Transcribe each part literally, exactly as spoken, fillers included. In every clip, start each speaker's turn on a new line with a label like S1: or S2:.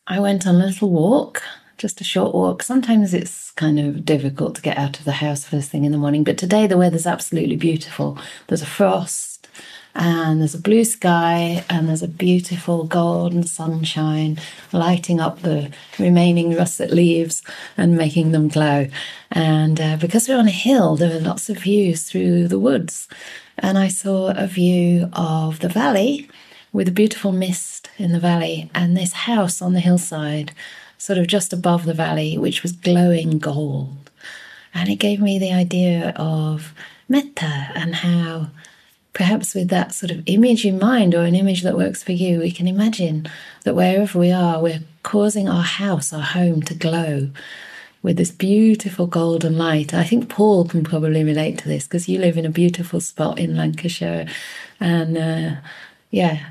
S1: I went on a little walk, just a short walk. Sometimes it's kind of difficult to get out of the house first thing in the morning, but today the weather's absolutely beautiful. There's a frost and there's a blue sky and there's a beautiful golden sunshine lighting up the remaining russet leaves and making them glow. And uh, because we're on a hill, there are lots of views through the woods. And I saw a view of the valley with a beautiful mist in the valley and this house on the hillside, sort of just above the valley, which was glowing gold. And it gave me the idea of metta and how perhaps with that sort of image in mind, or an image that works for you, we can imagine that wherever we are, we're causing our house, our home, to glow with this beautiful golden light. I think Paul can probably relate to this because you live in a beautiful spot in Lancashire. And uh, yeah,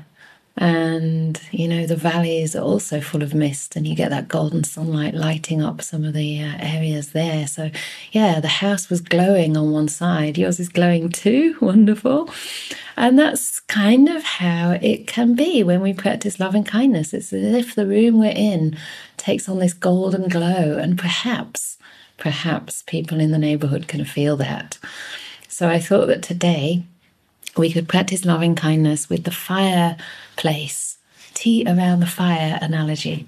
S1: and you know, the valleys are also full of mist and you get that golden sunlight lighting up some of the uh, areas there. So yeah, the house was glowing on one side. Yours is glowing too. Wonderful. And that's kind of how it can be when we practice loving kindness. It's as if the room we're in takes on this golden glow, and perhaps perhaps people in the neighborhood can feel that. So I thought that today we could practice loving kindness with the fireplace, tea around the fire analogy.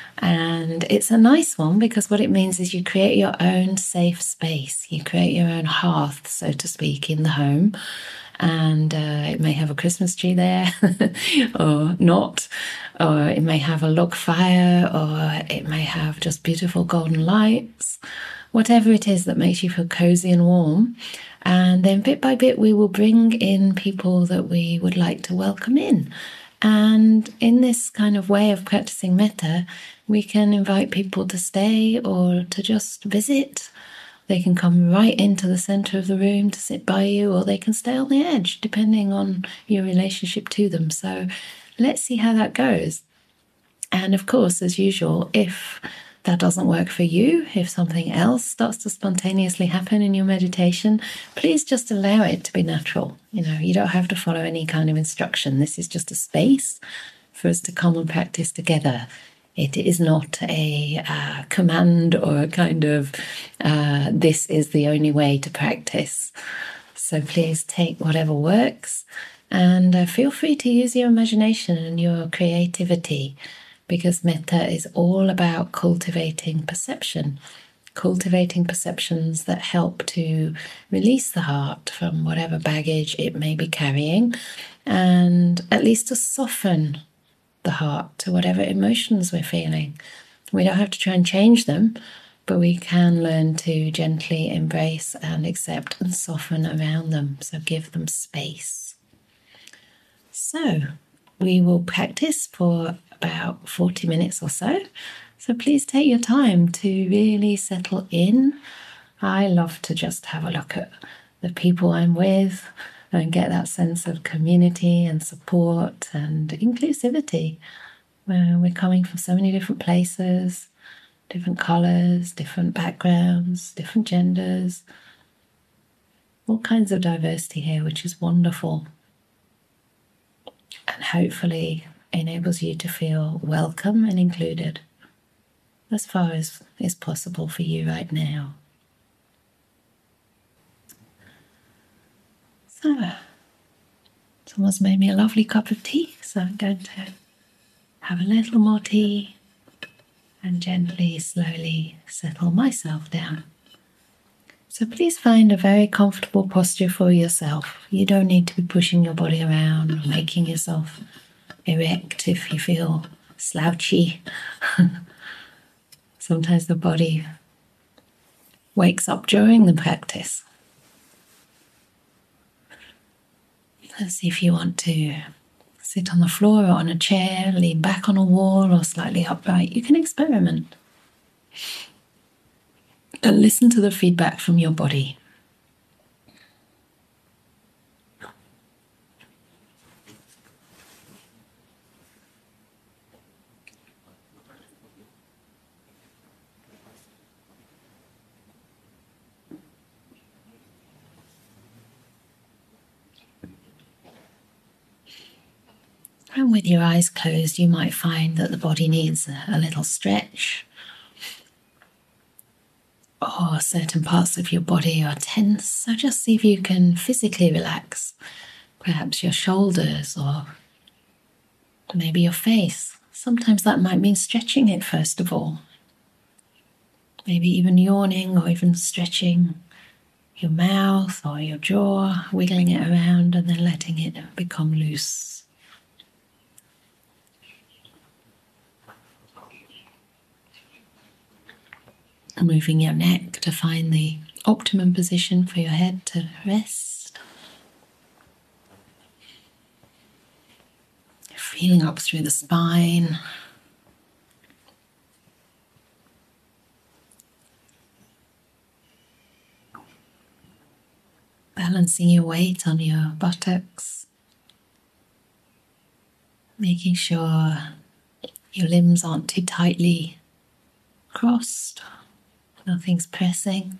S1: And it's a nice one because what it means is you create your own safe space. You create your own hearth, so to speak, in the home. And uh, it may have a Christmas tree there or not, or it may have a log fire, or it may have just beautiful golden lights, whatever it is that makes you feel cozy and warm. And then bit by bit, we will bring in people that we would like to welcome in. And in this kind of way of practicing metta, we can invite people to stay or to just visit. They can come right into the center of the room to sit by you, or they can stay on the edge, depending on your relationship to them. So let's see how that goes. And of course, as usual, if that doesn't work for you, if something else starts to spontaneously happen in your meditation, please just allow it to be natural. You know, you don't have to follow any kind of instruction. This is just a space for us to come and practice together. It is not a uh, command or a kind of, uh, this is the only way to practice. So please take whatever works, and uh, feel free to use your imagination and your creativity, because metta is all about cultivating perception, cultivating perceptions that help to release the heart from whatever baggage it may be carrying, and at least to soften the heart to whatever emotions we're feeling. We don't have to try and change them, but we can learn to gently embrace and accept and soften around them. So give them space. So we will practice for about forty minutes or so. So please take your time to really settle in. I love to just have a look at the people I'm with and get that sense of community and support and inclusivity. Where we're coming from so many different places, different colours, different backgrounds, different genders, all kinds of diversity here, which is wonderful. And hopefully enables you to feel welcome and included as far as is possible for you right now. So, someone's made me a lovely cup of tea, so I'm going to have a little more tea and gently, slowly settle myself down. So please find a very comfortable posture for yourself. You don't need to be pushing your body around or making yourself erect if you feel slouchy. Sometimes the body wakes up during the practice. Let's see if you want to sit on the floor or on a chair, lean back on a wall or slightly upright. You can experiment. And listen to the feedback from your body. And with your eyes closed, you might find that the body needs a little stretch, or certain parts of your body are tense. So just see if you can physically relax, perhaps your shoulders or maybe your face. Sometimes that might mean stretching it first of all. Maybe even yawning or even stretching your mouth or your jaw, wiggling it around and then letting it become loose. Moving your neck to find the optimum position for your head to rest. Feeling up through the spine. Balancing your weight on your buttocks. Making sure your limbs aren't too tightly crossed. Nothing's pressing.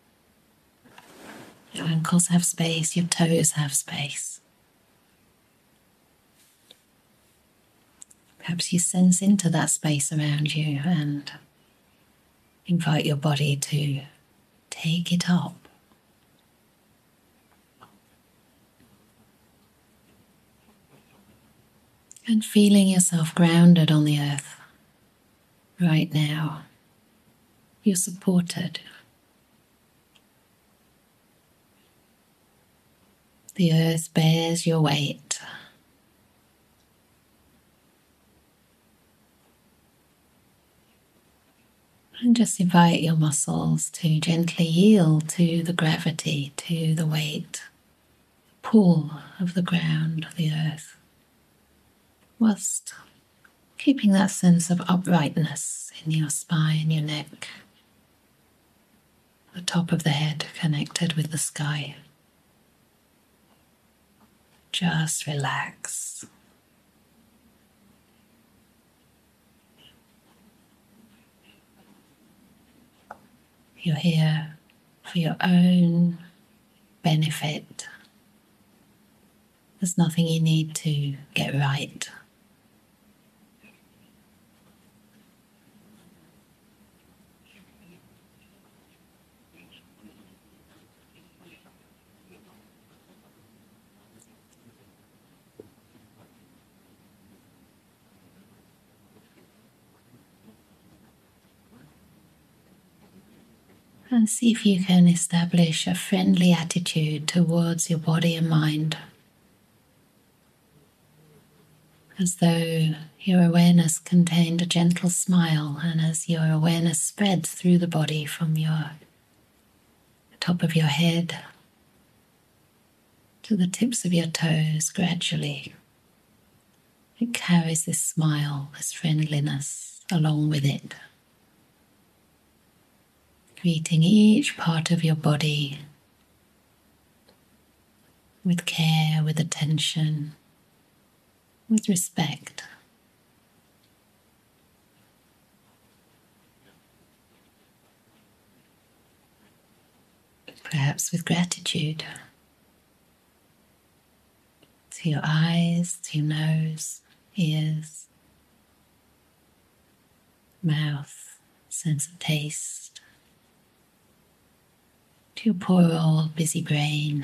S1: Your ankles have space, your toes have space. Perhaps you sense into that space around you and invite your body to take it up. And feeling yourself grounded on the earth right now. You're supported. The earth bears your weight. And just invite your muscles to gently yield to the gravity, to the weight, pull of the ground, the earth, whilst keeping that sense of uprightness in your spine, your neck, the top of the head connected with the sky. Just relax. You're here for your own benefit. There's nothing you need to get right. And see if you can establish a friendly attitude towards your body and mind, as though your awareness contained a gentle smile, and as your awareness spreads through the body from your top of your head to the tips of your toes gradually, it carries this smile, this friendliness along with it. Greeting each part of your body with care, with attention, with respect. Perhaps with gratitude to your eyes, to your nose, ears, mouth, sense of taste, to your poor old busy brain.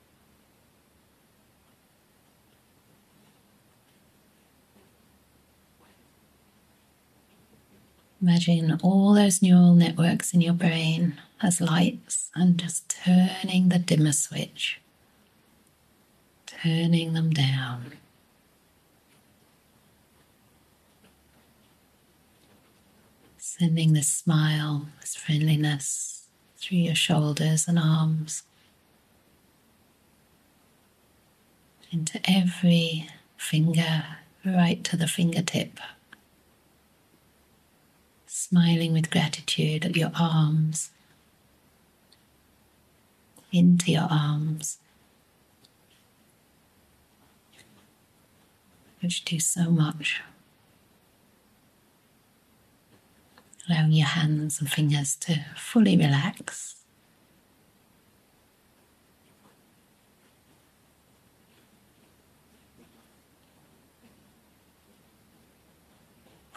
S1: Imagine all those neural networks in your brain as lights and just turning the dimmer switch, turning them down. Sending this smile, this friendliness through your shoulders and arms into every finger, right to the fingertip. Smiling with gratitude at your arms, into your arms, which do so much. Allowing your hands and fingers to fully relax.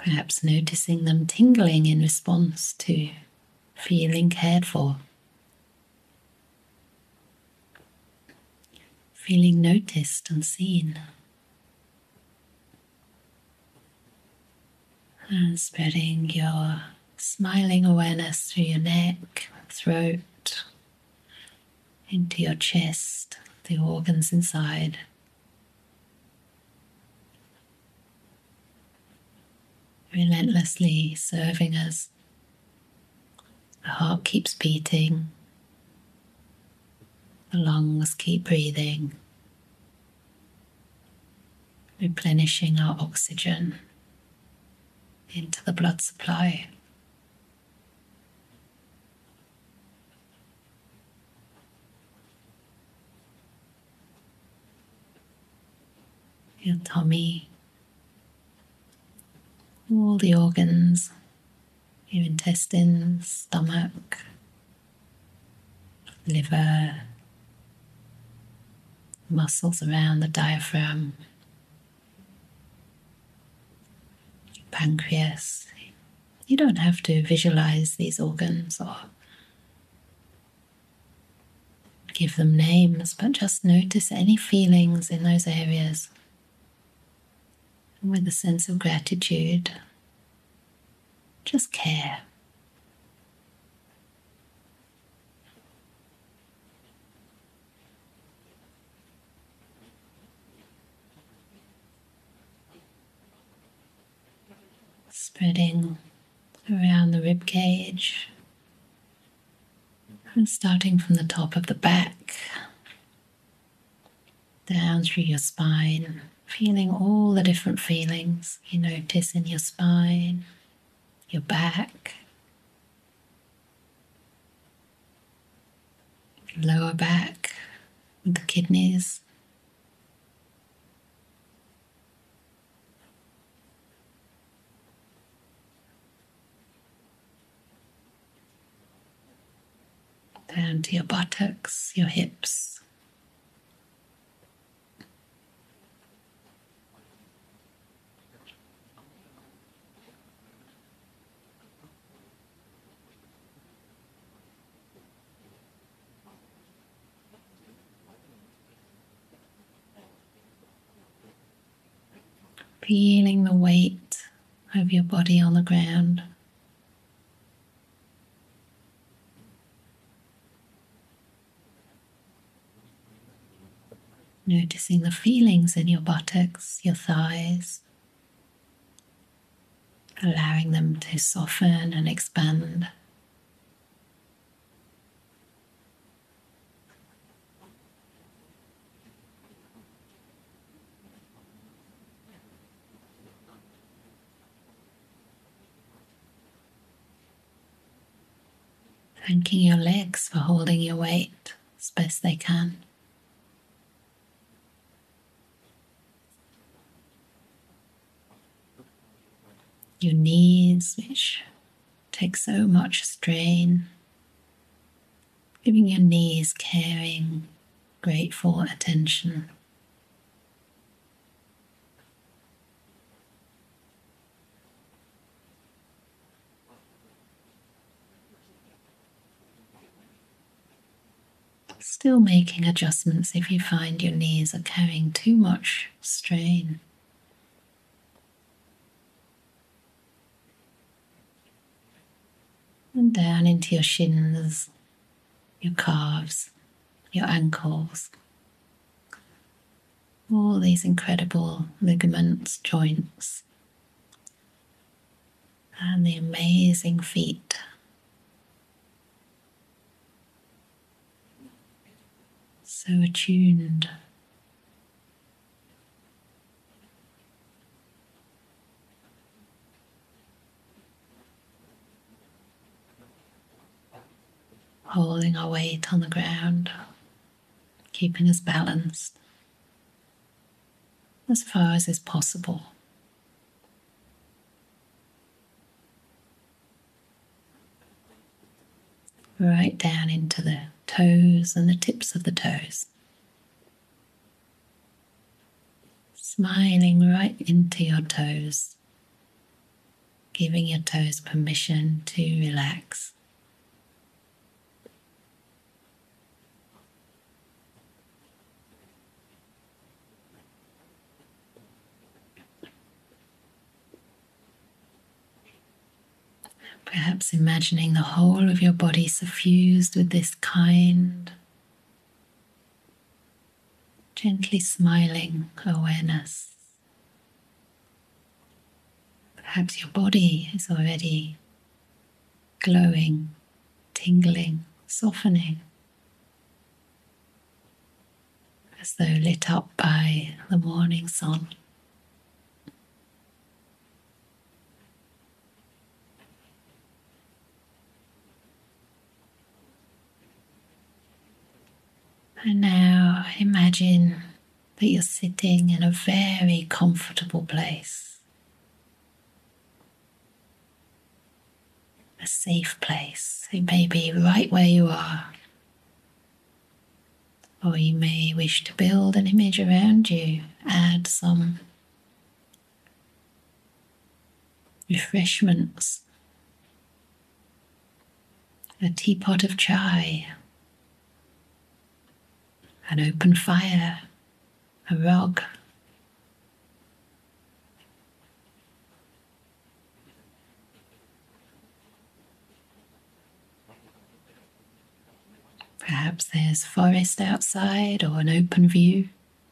S1: Perhaps noticing them tingling in response to feeling cared for. Feeling noticed and seen. And spreading your smiling awareness through your neck, throat, into your chest, the organs inside. Relentlessly serving as the heart keeps beating, the lungs keep breathing, replenishing our oxygen into the blood supply. Your tummy, all the organs, your intestines, stomach, liver, muscles around the diaphragm, pancreas. You don't have to visualize these organs or give them names, but just notice any feelings in those areas. And with a sense of gratitude, just care. Spreading around the rib cage and starting from the top of the back down through your spine, feeling all the different feelings you notice in your spine, your back, lower back with the kidneys, down to your buttocks, your hips. Feeling the weight of your body on the ground. Noticing the feelings in your buttocks, your thighs, allowing them to soften and expand. Thanking your legs for holding your weight as best they can. Your knees, which take so much strain. Giving your knees caring, grateful attention. Still making adjustments if you find your knees are carrying too much strain. And down into your shins, your calves, your ankles. All these incredible ligaments, joints, and the amazing feet. So attuned. Holding our weight on the ground, keeping us balanced as far as is possible. Right down into the toes and the tips of the toes. Smiling right into your toes. giving your toes permission to relax. Perhaps imagining the whole of your body suffused with this kind, gently smiling awareness. Perhaps your body is already glowing, tingling, softening, as though lit up by the morning sun. And now imagine that you're sitting in a very comfortable place, a safe place. It may be right where you are, or you may wish to build an image around you, add some refreshments, a teapot of chai, an open fire, a rug. Perhaps there's forest outside or an open view.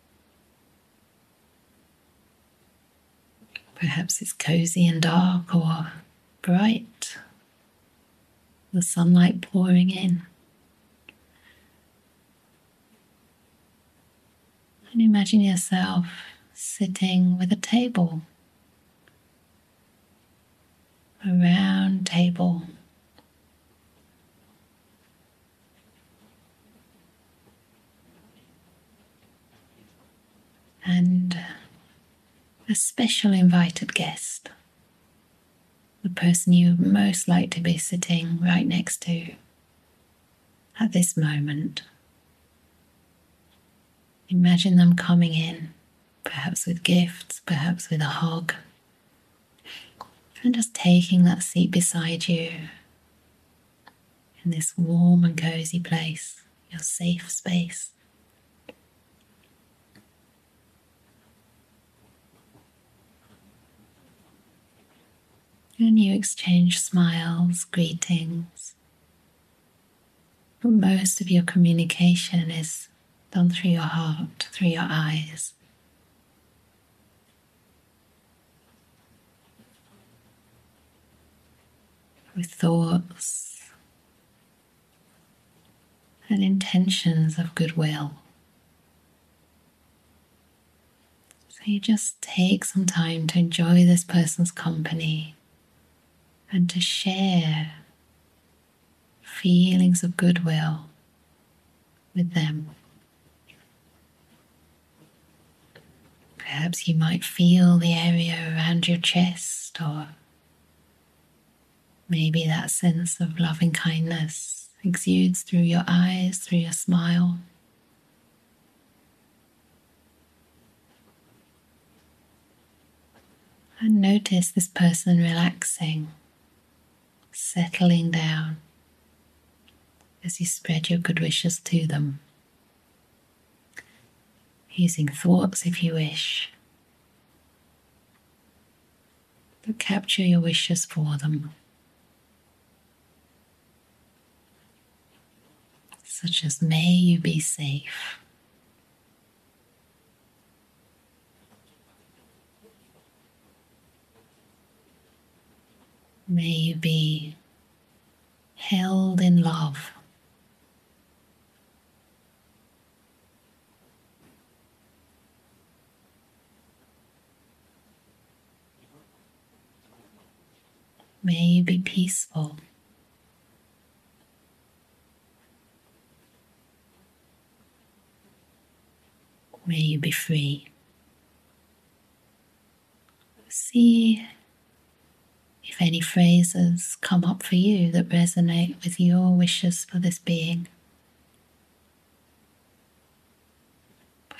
S1: Perhaps it's cozy and dark or bright, the sunlight pouring in. And imagine yourself sitting with a table, a round table. And a special invited guest, the person you most like to be sitting right next to at this moment. Imagine them coming in, perhaps with gifts, perhaps with a hug, and just taking that seat beside you in this warm and cozy place, your safe space. And you exchange smiles, greetings. But most of your communication is done through your heart, through your eyes. With thoughts and intentions of goodwill. So you just take some time to enjoy this person's company and to share feelings of goodwill with them. Perhaps you might feel the area around your chest, or maybe that sense of loving kindness exudes through your eyes, through your smile. And notice this person relaxing, settling down as you spread your good wishes to them. Using thoughts if you wish, but capture your wishes for them. Such as, may you be safe. May you be held in love. May you be peaceful. May you be free. See if any phrases come up for you that resonate with your wishes for this being.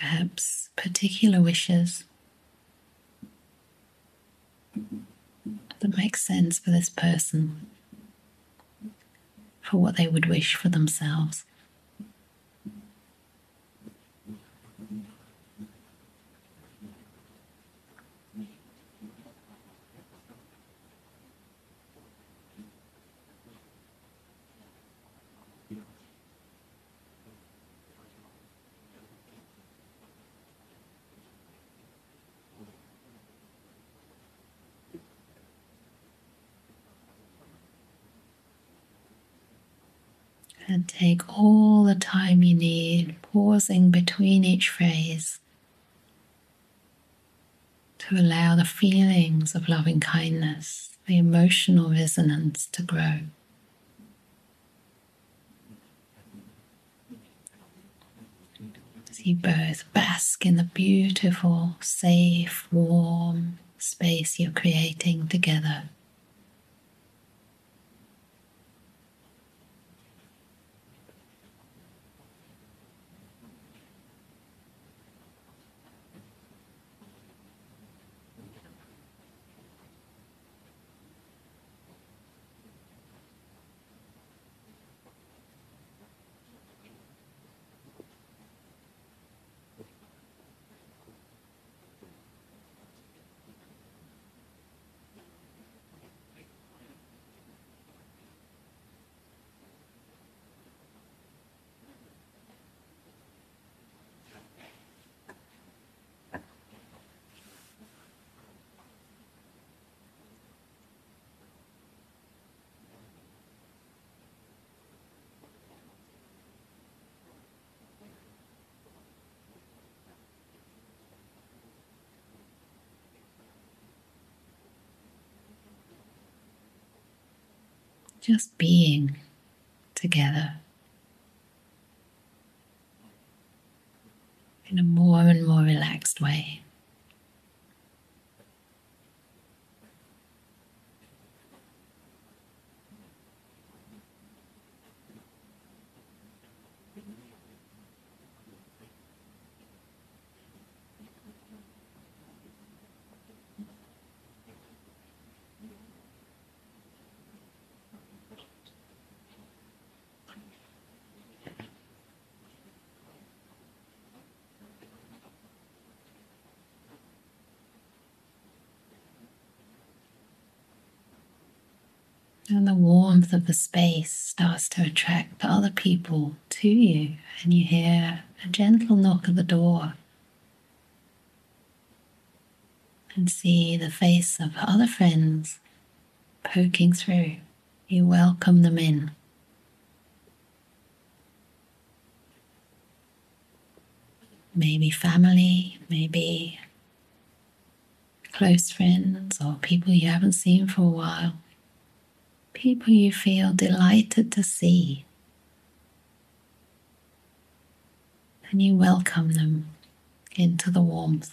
S1: Perhaps particular wishes that makes sense for this person, for what they would wish for themselves. And take all the time you need, pausing between each phrase to allow the feelings of loving kindness, the emotional resonance to grow. As you both bask in the beautiful, safe, warm space you're creating together. Just being together in a more and more relaxed way. And the warmth of the space starts to attract other people to you, and you hear a gentle knock at the door and see the face of other friends poking through. You welcome them in. Maybe family, maybe close friends, or people you haven't seen for a while. People you feel delighted to see. And you welcome them into the warmth.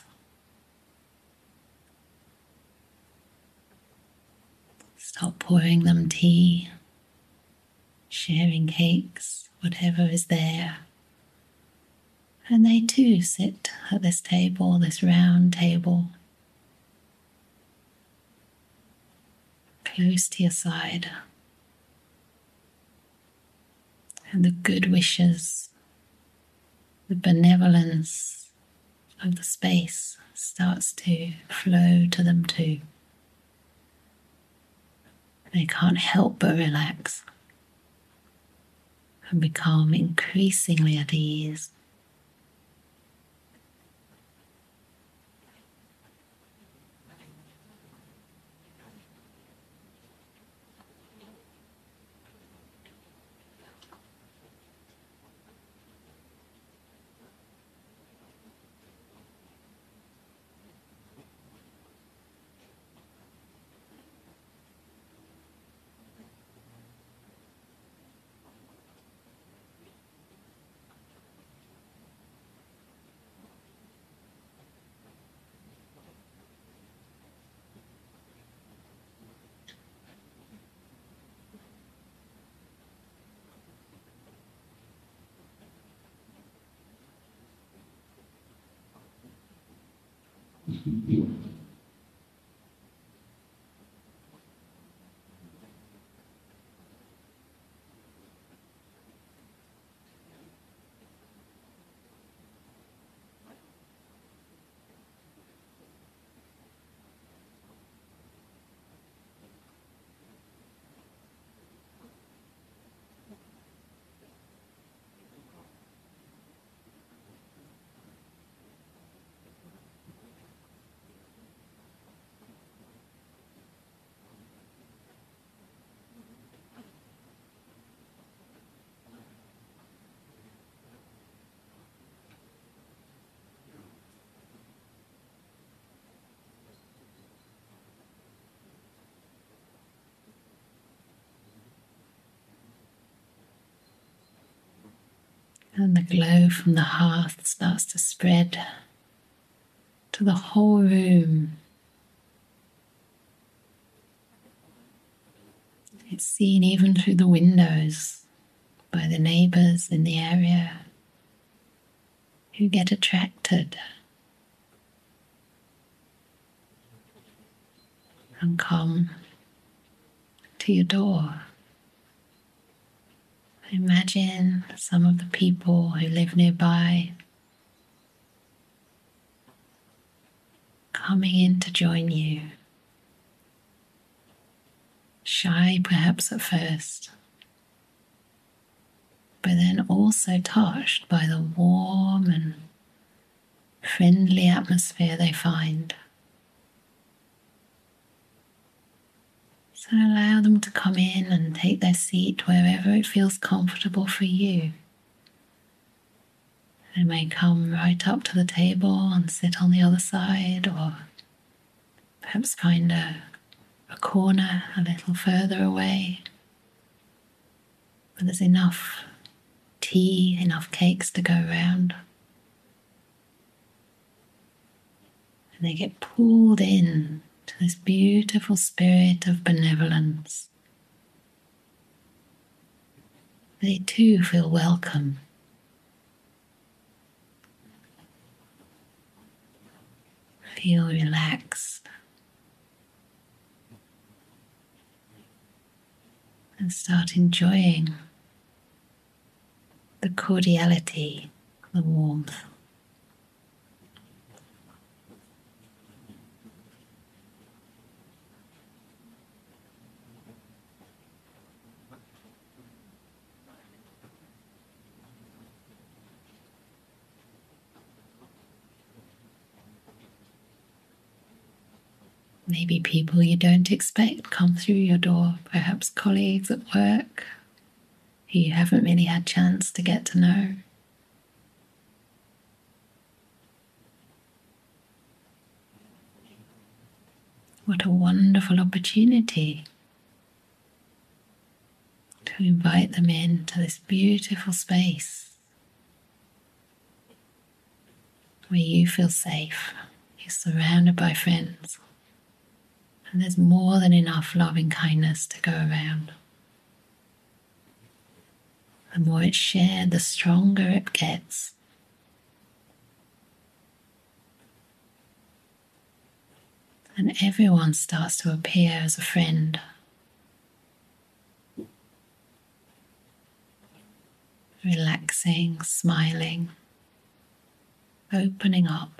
S1: Start pouring them tea, sharing cakes, whatever is there. And they too sit at this table, this round table, close to your side. And the good wishes, the benevolence of the space starts to flow to them too. They can't help but relax and become increasingly at ease. glow from the hearth starts to spread to the whole room. It's seen even through the windows by the neighbours in the area who get attracted and come to your door. Imagine some of the people who live nearby coming in to join you. Shy perhaps at first, but then also touched by the warm and friendly atmosphere they find. So allow them to come in and take their seat wherever it feels comfortable for you. They may come right up to the table and sit on the other side, or perhaps find a, a corner a little further away. But there's enough tea, enough cakes to go around. And they get pulled in to this beautiful spirit of benevolence. They too feel welcome. Feel relaxed. And start enjoying the cordiality, the warmth. Maybe people you don't expect come through your door, perhaps colleagues at work who you haven't really had a chance to get to know. What a wonderful opportunity to invite them into this beautiful space where you feel safe. You're surrounded by friends. And there's more than enough loving kindness to go around. The more it's shared, the stronger it gets. And everyone starts to appear as a friend. Relaxing, smiling, opening up.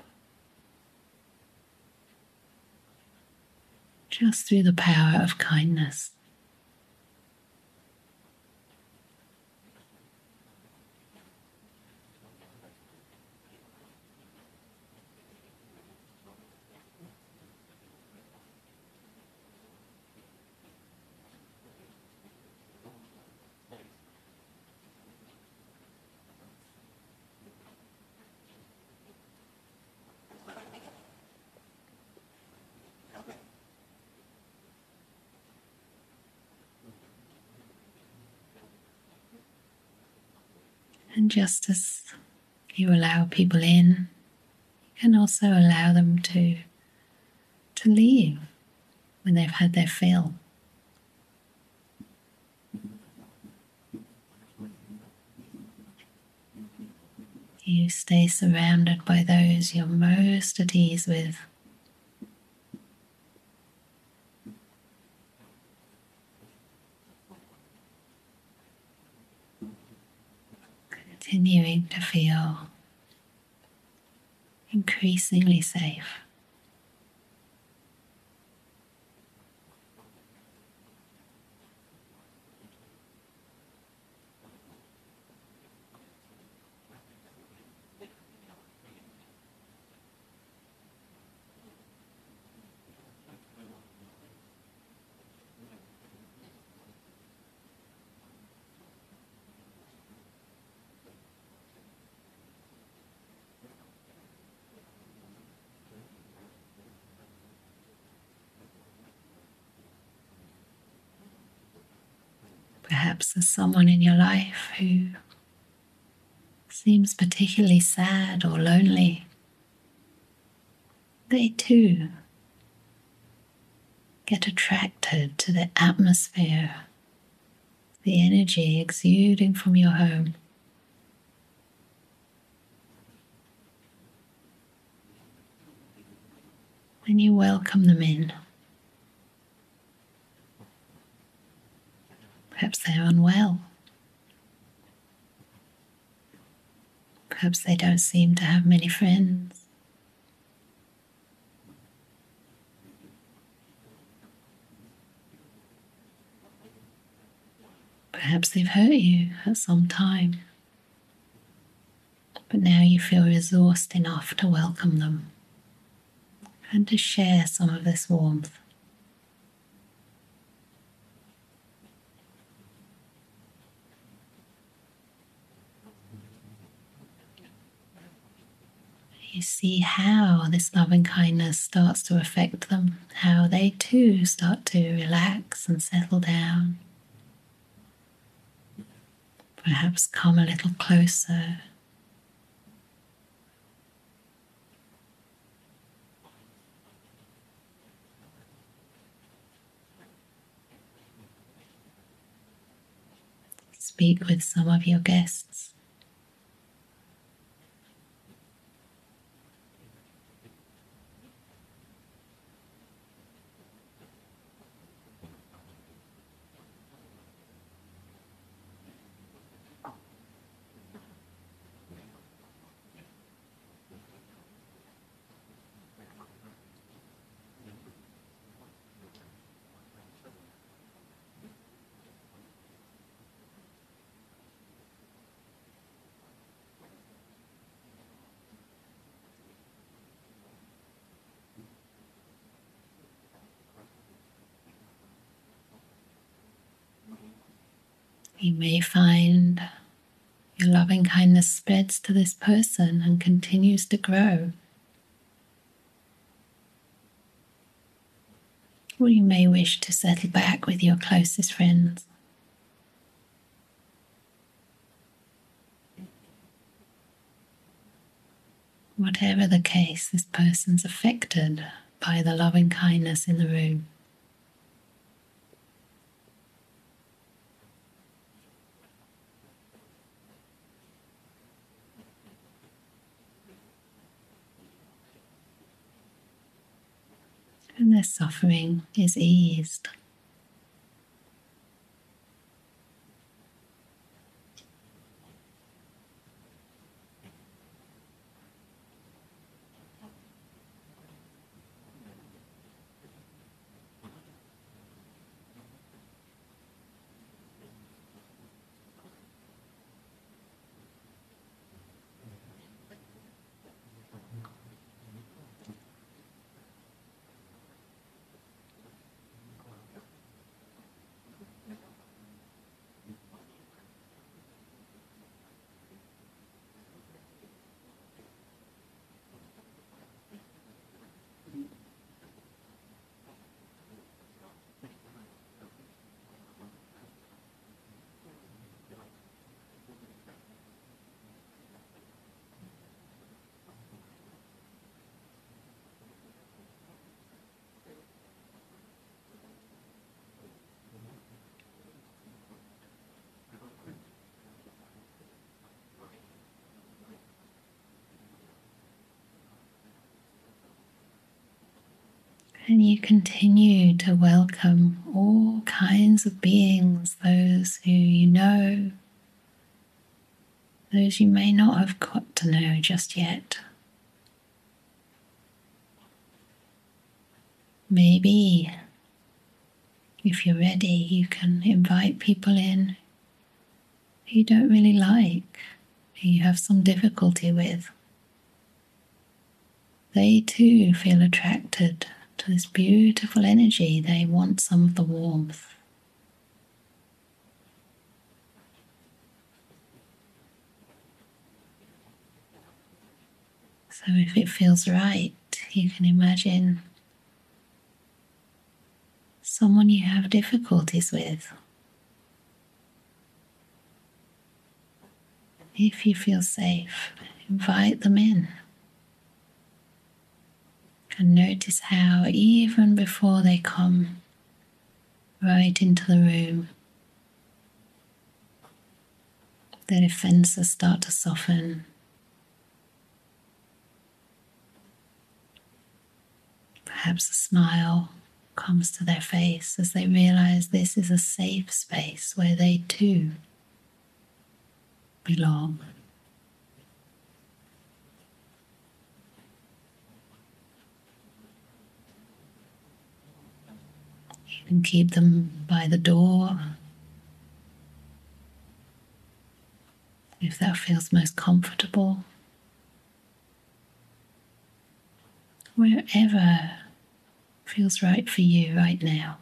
S1: Just through the power of kindness. And just as you allow people in, you can also allow them to, to leave when they've had their fill. You stay surrounded by those you're most at ease with. Continuing to feel increasingly safe. Perhaps there's someone in your life who seems particularly sad or lonely, they too get attracted to the atmosphere, the energy exuding from your home. And you welcome them in. Perhaps they're unwell. Perhaps they don't seem to have many friends. Perhaps they've hurt you at some time, but now you feel resourced enough to welcome them and to share some of this warmth. You see how this loving kindness starts to affect them, how they too start to relax and settle down. Perhaps come a little closer. Speak with some of your guests. You may find your loving kindness spreads to this person and continues to grow. Or you may wish to settle back with your closest friends. Whatever the case, this person's affected by the loving kindness in the room. And their suffering is eased. And you continue to welcome all kinds of beings, those who you know, those you may not have got to know just yet. Maybe, if you're ready, you can invite people in who you don't really like, who you have some difficulty with. They too feel attracted to this beautiful energy. They want some of the warmth. So if it feels right, you can imagine someone you have difficulties with. If you feel safe, invite them in. And notice how, even before they come right into the room, their defenses start to soften. Perhaps a smile comes to their face as they realize this is a safe space where they too belong. You can keep them by the door if that feels most comfortable. Wherever feels right for you right now.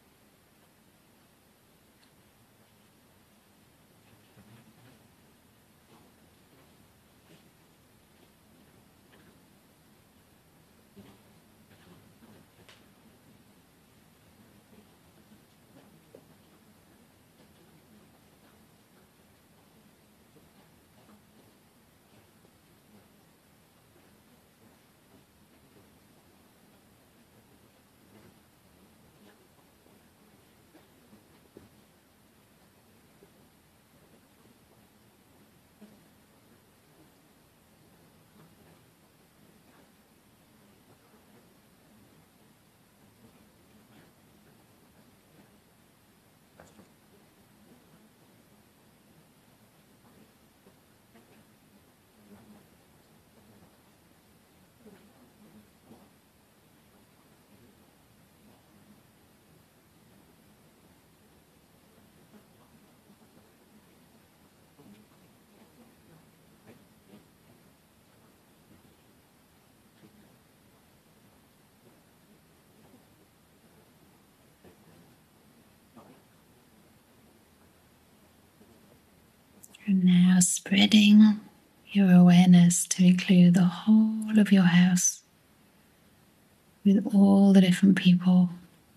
S1: And now spreading your awareness to include the whole of your house with all the different people,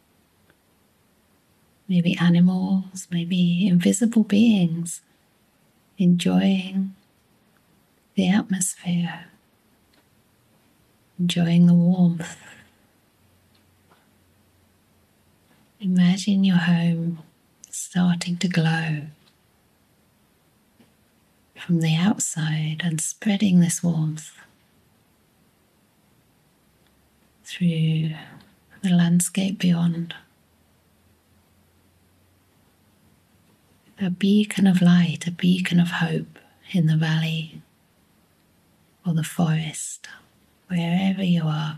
S1: maybe animals, maybe invisible beings, enjoying the atmosphere, enjoying the warmth. Imagine your home starting to glow from the outside and spreading this warmth through the landscape beyond. A beacon of light, a beacon of hope in the valley or the forest, wherever you are.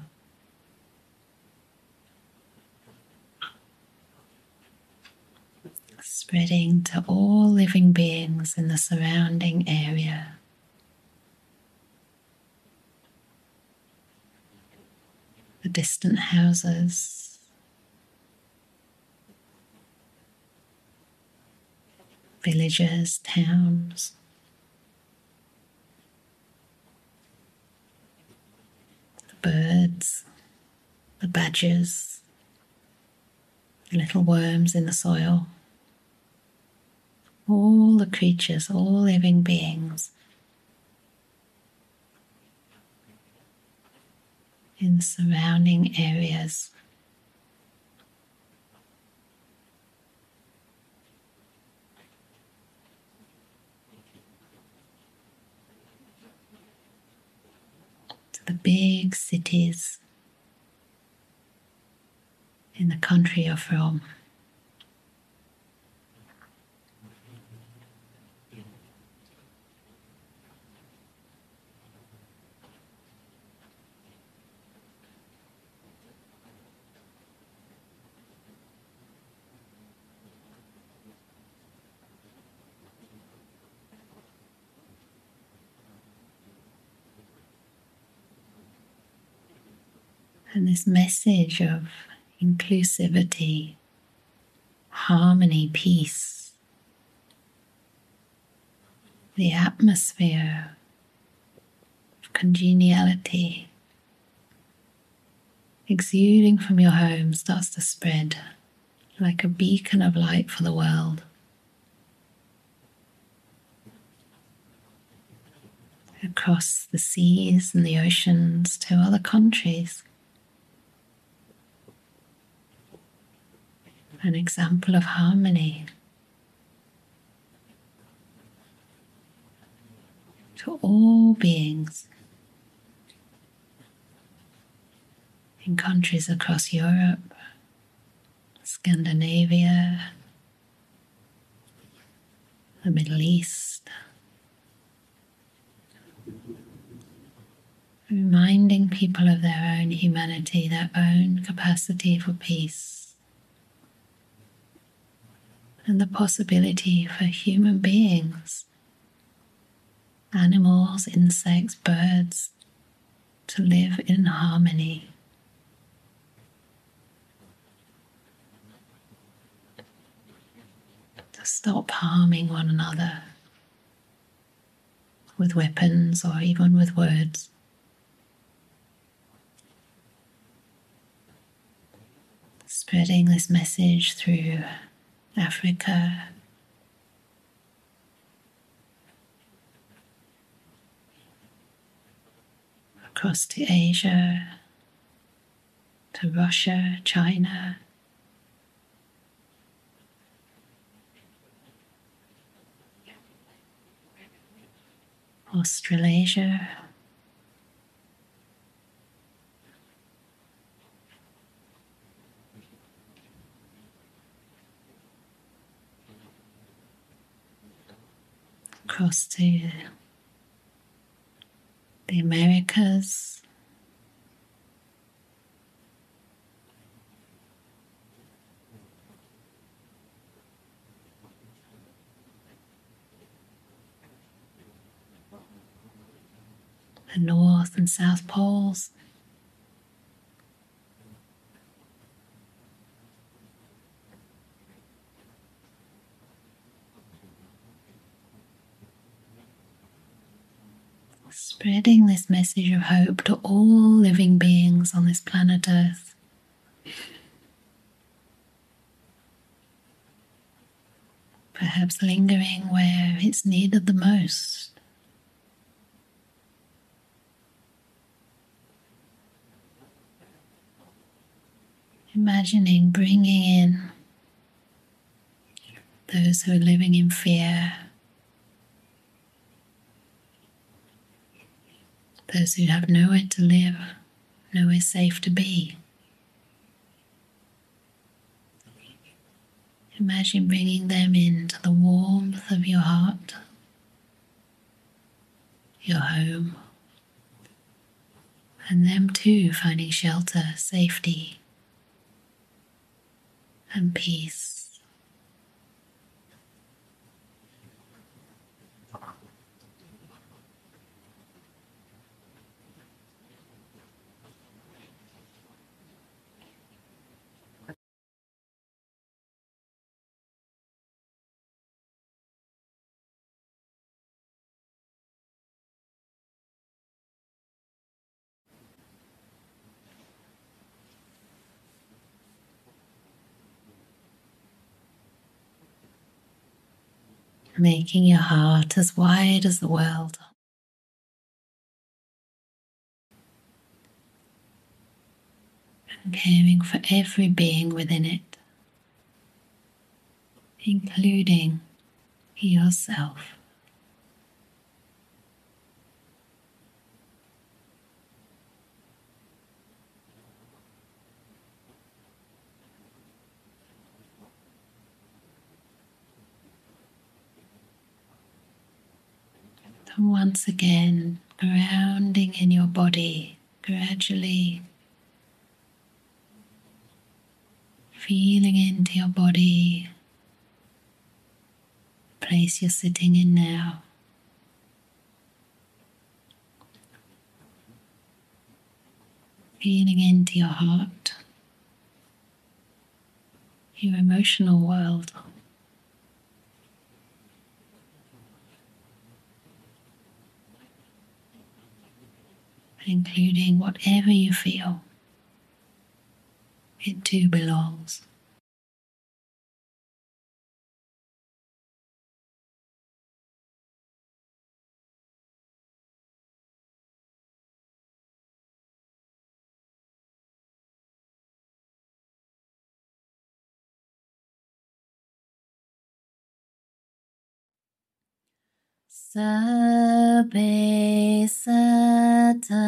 S1: Spreading to all living beings in the surrounding area. The distant houses, villages, towns, the birds, the badgers, the little worms in the soil. All the creatures, all living beings in the surrounding areas. To the big cities in the country you're from. And this message of inclusivity, harmony, peace, the atmosphere of congeniality exuding from your home starts to spread like a beacon of light for the world. across the seas and the oceans to other countries. An example of harmony to all beings in countries across Europe, Scandinavia, the Middle East, reminding people of their own humanity, their own capacity for peace, and the possibility for human beings, animals, insects, birds, to live in harmony. To stop harming one another with weapons or even with words. Spreading this message through Africa, across to Asia, to Russia, China, Australasia, across to the Americas, the North and South Poles, spreading this message of hope to all living beings on this planet Earth. Perhaps lingering where it's needed the most. Imagining bringing in those who are living in fear, those who have nowhere to live, nowhere safe to be. Imagine bringing them into the warmth of your heart, your home, and them too finding shelter, safety, and peace. Making your heart as wide as the world. And caring for every being within it, including yourself. And once again, grounding in your body, gradually feeling into your body, the place you're sitting in now. Feeling into your heart, your emotional world. Including whatever you feel, it too belongs. Sabbe sata,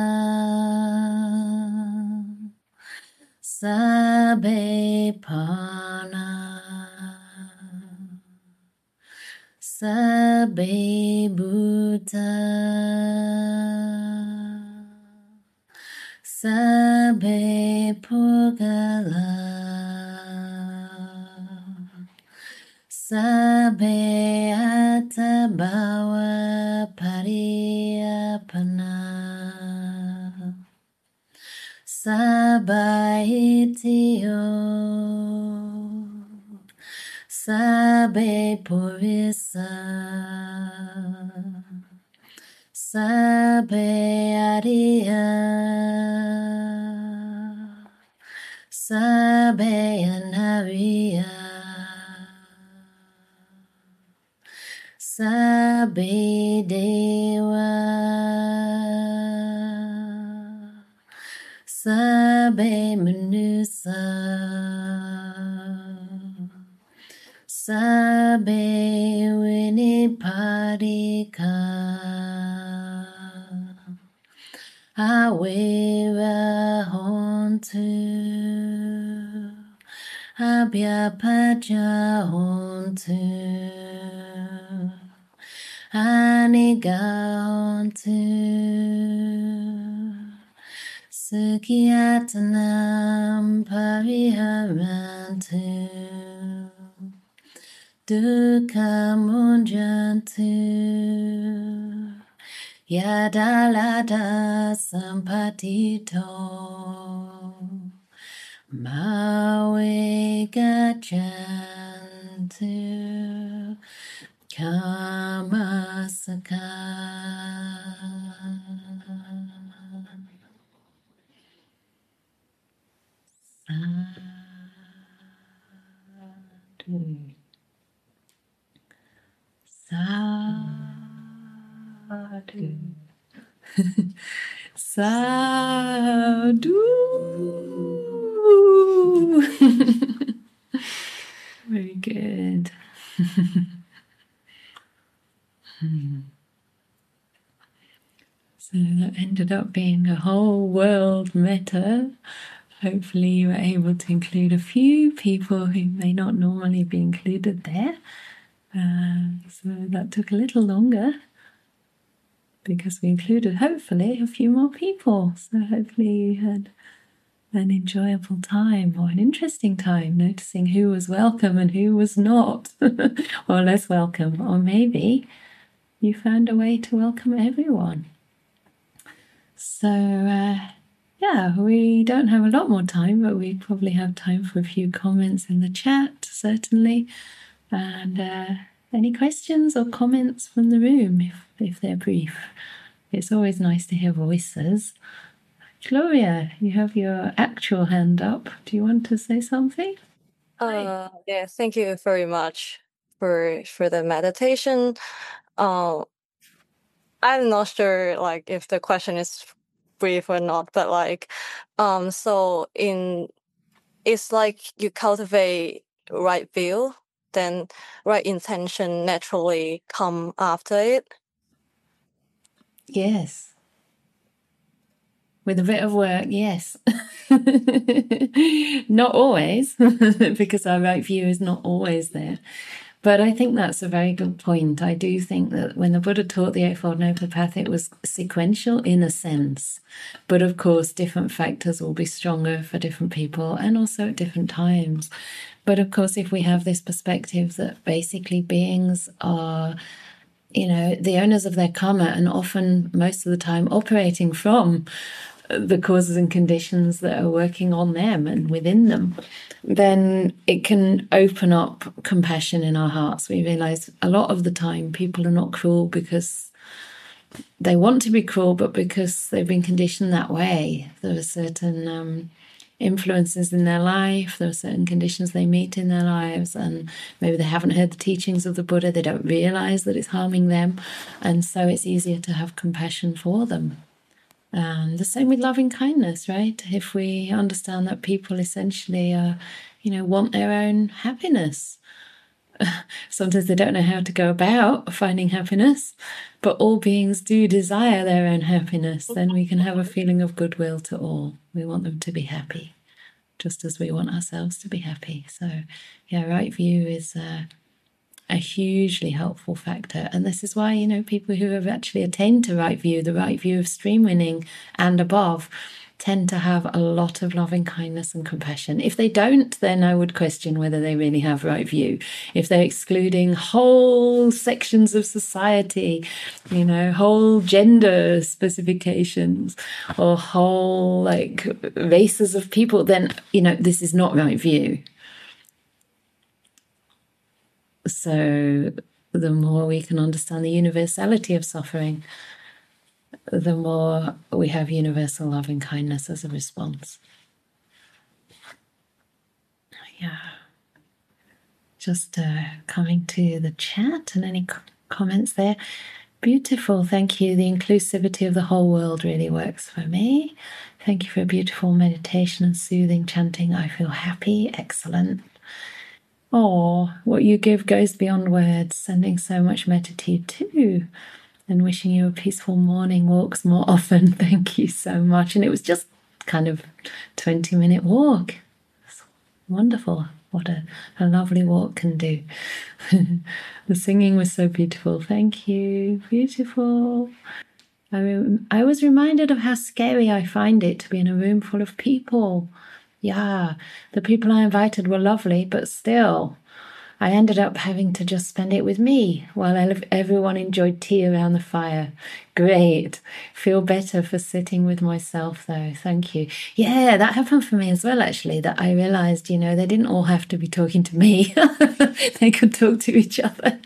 S1: sabbe pana, sabbe buddha, sabbe pugala, sabbe atabawa pariyapana, sabaitio, sabbe purisa, sabbe ariya, sabbe anariya, sabbe deva, sabbe manusa, sabbe viniparika, aweva hontu, abhyapaja hontu, aniga hontu, sukhiyatanam pariharantu, dukkha munjantu, yadalada sampatito, mawe gajantu, kamasaka. Sadhu. Sadhu. Very good. Hmm. So that ended up being a whole world metta. Hopefully you were able to include a few people who may not normally be included there. Uh, so that took a little longer because we included, hopefully, a few more people. So hopefully you had an enjoyable time or an interesting time noticing who was welcome and who was not, or less welcome. Or maybe you found a way to welcome everyone. So, uh, yeah, we don't have a lot more time, but we probably have time for a few comments in the chat, certainly. And uh, any questions or comments from the room, if, if they're brief. It's always nice to hear voices. Gloria, you have your actual hand up. Do you want to say something?
S2: Uh, yeah, thank you very much for for the meditation. Uh, I'm not sure like if the question is brief or not, but like, um, so in it's like you cultivate right view, then right intention naturally come after it.
S1: Yes. With a bit of work, yes. Not always, because our right view is not always there. But I think that's a very good point. I do think that when the Buddha taught the Eightfold Noble Path, it was sequential in a sense. But of course, different factors will be stronger for different people and also at different times. But of course, if we have this perspective that basically beings are, you know, the owners of their karma and often most of the time operating from the causes and conditions that are working on them and within them, then it can open up compassion in our hearts. We realize a lot of the time people are not cruel because they want to be cruel, but because they've been conditioned that way. There are certain um, influences in their life, there are certain conditions they meet in their lives, and maybe they haven't heard the teachings of the Buddha, they don't realize that it's harming them, and so it's easier to have compassion for them. And the same with loving kindness, right? If we understand that people essentially, uh, you know, want their own happiness. sometimes they don't know how to go about finding happiness, but all beings do desire their own happiness. Then we can have a feeling of goodwill to all. We want them to be happy, just as we want ourselves to be happy. So, yeah, right view is uh, a hugely helpful factor. And this is why, you know, people who have actually attained to right view, the right view of stream winning and above, tend to have a lot of loving kindness and compassion. If they don't, then I would question whether they really have right view. If they're excluding whole sections of society, you know, whole gender specifications or whole like races of people, then, you know, this is not right view. So the more we can understand the universality of suffering, the more we have universal love and kindness as a response. Yeah. Just uh, coming to the chat and any co- comments there. Beautiful, thank you. The inclusivity of the whole world really works for me. Thank you for a beautiful meditation and soothing chanting. I feel happy. Excellent. Oh, what you give goes beyond words. Sending so much metta to you too. And wishing you a peaceful morning walks more often. Thank you so much. And it was just kind of twenty minute walk. It's wonderful. What a, a lovely walk can do. The singing was so beautiful. Thank you. Beautiful. I, I was reminded of how scary I find it to be in a room full of people. Yeah, the people I invited were lovely, but still, I ended up having to just spend it with me while everyone enjoyed tea around the fire. Great. Feel better for sitting with myself, though. Thank you. Yeah, that happened for me as well, actually, that I realized, you know, they didn't all have to be talking to me. They could talk to each other.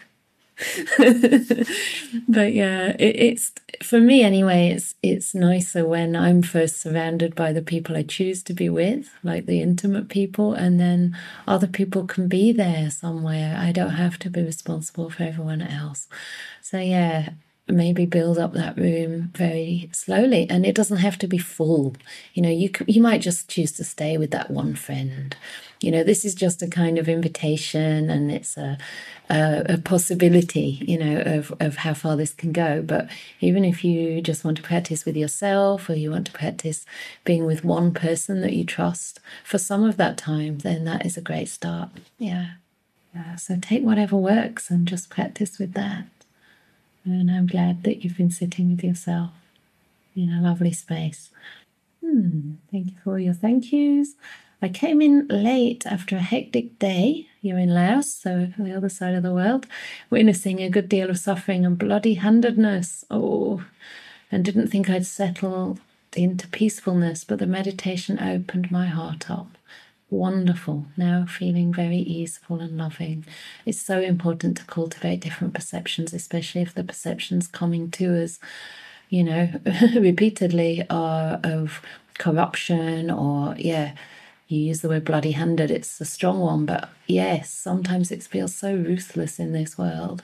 S1: But yeah, it, it's for me anyway, it's it's nicer when I'm first surrounded by the people I choose to be with, like the intimate people, and then other people can be there somewhere. I don't have to be responsible for everyone else. So yeah, maybe build up that room very slowly, and it doesn't have to be full. You know, you you might just choose to stay with that one friend. You know, this is just a kind of invitation, and it's a a, a possibility, you know, of, of how far this can go. But even if you just want to practice with yourself, or you want to practice being with one person that you trust for some of that time, then that is a great start. Yeah. Yeah. So take whatever works and just practice with that. And I'm glad that you've been sitting with yourself in a lovely space. Hmm, thank you for all your thank yous. I came in late after a hectic day. You're in Laos, so the other side of the world, witnessing a good deal of suffering and bloody-handedness. Oh, and didn't think I'd settle into peacefulness, but the meditation opened my heart up. Wonderful. Now feeling very easeful and loving. It's so important to cultivate different perceptions, especially if the perceptions coming to us, you know, repeatedly are of corruption or, yeah, you use the word bloody-handed, it's a strong one, but yes, sometimes it feels so ruthless in this world.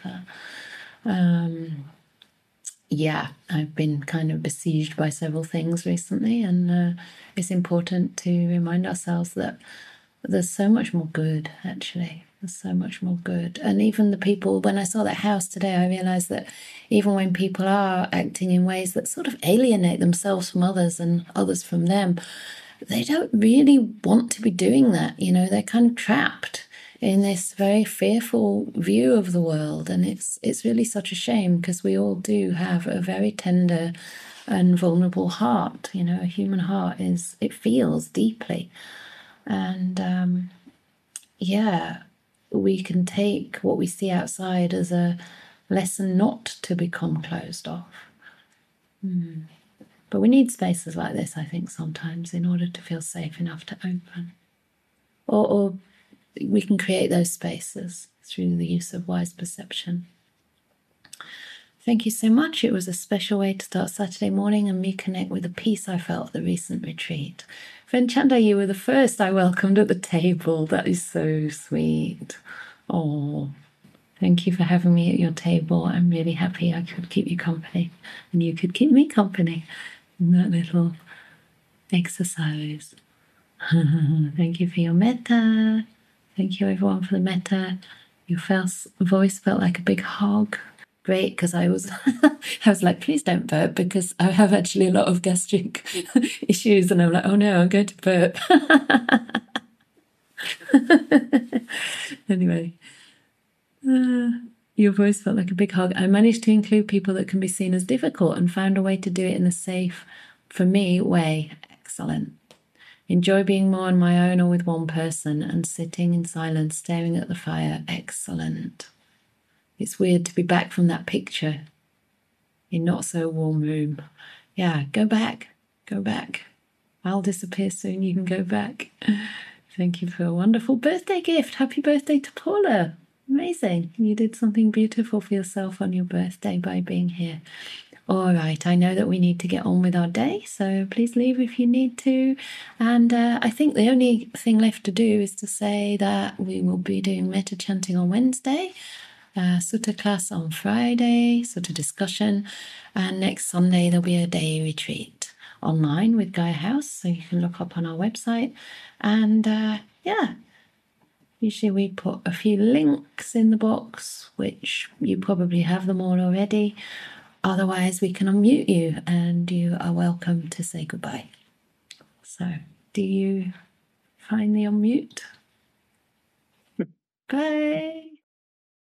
S1: Um, yeah, I've been kind of besieged by several things recently, and uh, it's important to remind ourselves that there's so much more good, actually. There's so much more good. And even the people, when I saw that house today, I realized that even when people are acting in ways that sort of alienate themselves from others and others from them, they don't really want to be doing that. You know, they're kind of trapped in this very fearful view of the world. And it's it's really such a shame, because we all do have a very tender and vulnerable heart. You know, a human heart is, it feels deeply. And um, yeah, we can take what we see outside as a lesson not to become closed off. Mm. But we need spaces like this, I think, sometimes in order to feel safe enough to open. Or, or we can create those spaces through the use of wise perception. Thank you so much. It was a special way to start Saturday morning and me connect with the peace I felt at the recent retreat. Friend Chanda, you were the first I welcomed at the table. That is so sweet. Oh, thank you for having me at your table. I'm really happy I could keep you company, and you could keep me company in that little exercise. Thank you for your metta. Thank you everyone for the metta. Your first voice felt like a big hog. Great, because I was, I was like, please don't burp, because I have actually a lot of gastric issues, and I'm like, oh no, I'm going to burp. Anyway, uh, your voice felt like a big hug. I managed to include people that can be seen as difficult and found a way to do it in a safe, for me, way. Excellent. Enjoy being more on my own or with one person and sitting in silence, staring at the fire. Excellent. It's weird to be back from that picture in not so warm room. Yeah, go back. Go back. I'll disappear soon. You can go back. Thank you for a wonderful birthday gift. Happy birthday to Paula. Amazing. You did something beautiful for yourself on your birthday by being here. All right, I know that we need to get on with our day, so please leave if you need to. And uh, I think the only thing left to do is to say that we will be doing metta chanting on Wednesday, uh, sutta class on Friday, sutta discussion, and next Sunday there'll be a day retreat online with Gaia House, so you can look up on our website. And uh, yeah, usually we put a few links in the box, which you probably have them all already. Otherwise, we can unmute you and you are welcome to say goodbye. So, do you find the unmute? Bye.